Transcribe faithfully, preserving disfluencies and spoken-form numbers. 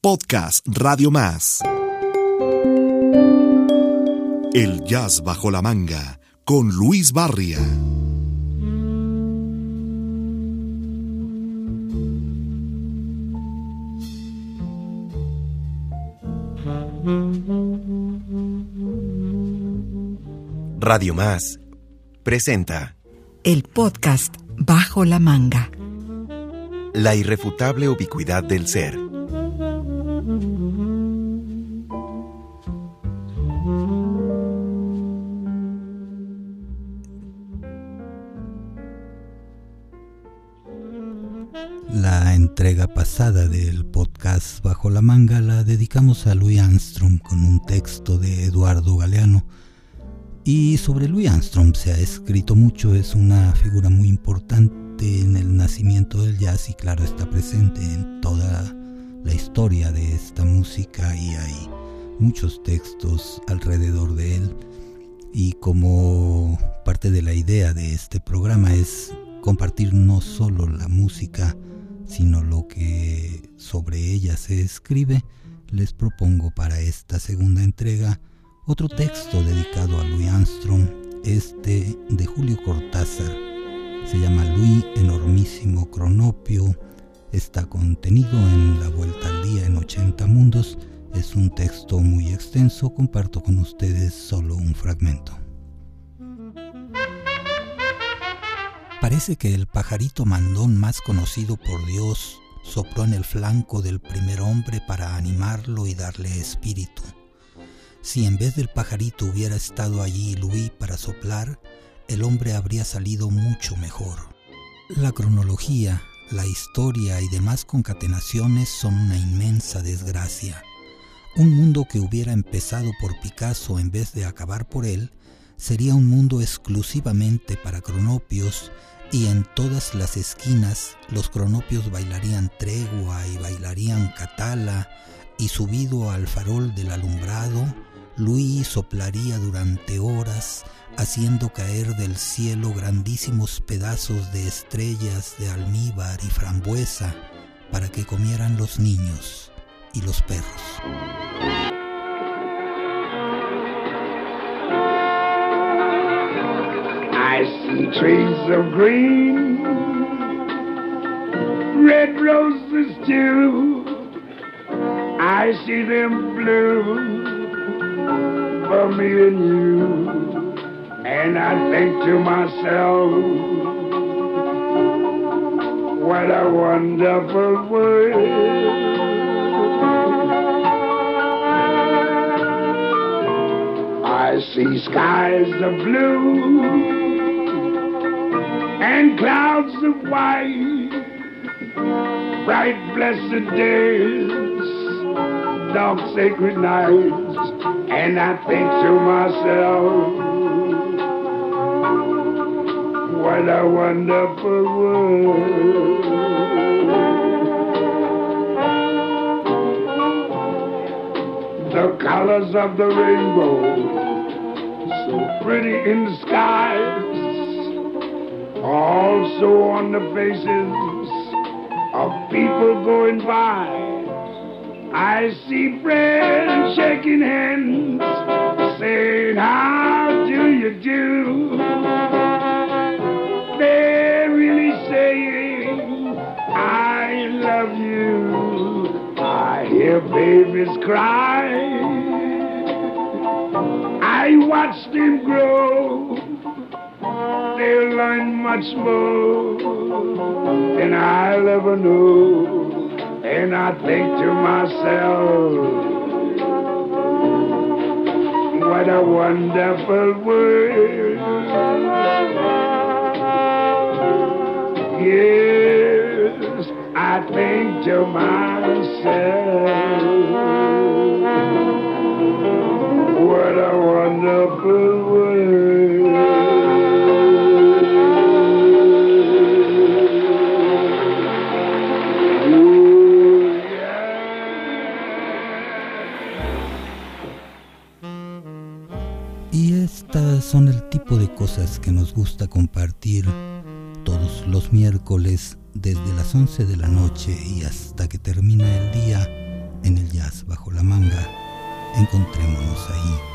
Podcast Radio Más. El jazz bajo la manga con Luis Barria. Radio Más presenta el podcast Bajo la Manga. La irrefutable ubicuidad del ser. La entrega pasada del podcast Bajo la Manga la dedicamos a Louis Armstrong con un texto de Eduardo Galeano. Y sobre Louis Armstrong se ha escrito mucho, es una figura muy importante en el nacimiento del jazz y claro está presente en toda la historia de esta música y hay muchos textos alrededor de él. Y como parte de la idea de este programa es compartir no solo la música, sino lo que sobre ella se escribe, les propongo para esta segunda entrega otro texto dedicado a Louis Armstrong, este de Julio Cortázar. Se llama Louis Enormísimo Cronopio, está contenido en La Vuelta al Día en ochenta Mundos. Es un texto muy extenso, comparto con ustedes solo un fragmento. Parece que el pajarito mandón más conocido por Dios sopló en el flanco del primer hombre para animarlo y darle espíritu. Si en vez del pajarito hubiera estado allí Louis para soplar, el hombre habría salido mucho mejor. La cronología, la historia y demás concatenaciones son una inmensa desgracia. Un mundo que hubiera empezado por Picasso en vez de acabar por él, sería un mundo exclusivamente para cronopios y en todas las esquinas los cronopios bailarían tregua y bailarían catala y subido al farol del alumbrado, Louis soplaría durante horas, haciendo caer del cielo grandísimos pedazos de estrellas de almíbar y frambuesa para que comieran los niños y los perros. I see trees of green, red roses too. I see them blue for me and you, and I think to myself, what a wonderful world. I see skies of blue and clouds of white, bright blessed days, dark sacred nights, and I think to myself, what a wonderful world. The colors of the rainbow, so pretty in the skies, also on the faces of people going by. I see friends shaking hands, saying, how do you do? They're really saying, I love you. I hear babies cry. I watch them grow. They'll learn much more than I'll ever know. And I think to myself, what a wonderful world. Yes, I think to myself, what a wonderful world. Son el tipo de cosas que nos gusta compartir todos los miércoles desde las once de la noche y hasta que termina el día en el Jazz Bajo la Manga. Encontrémonos ahí.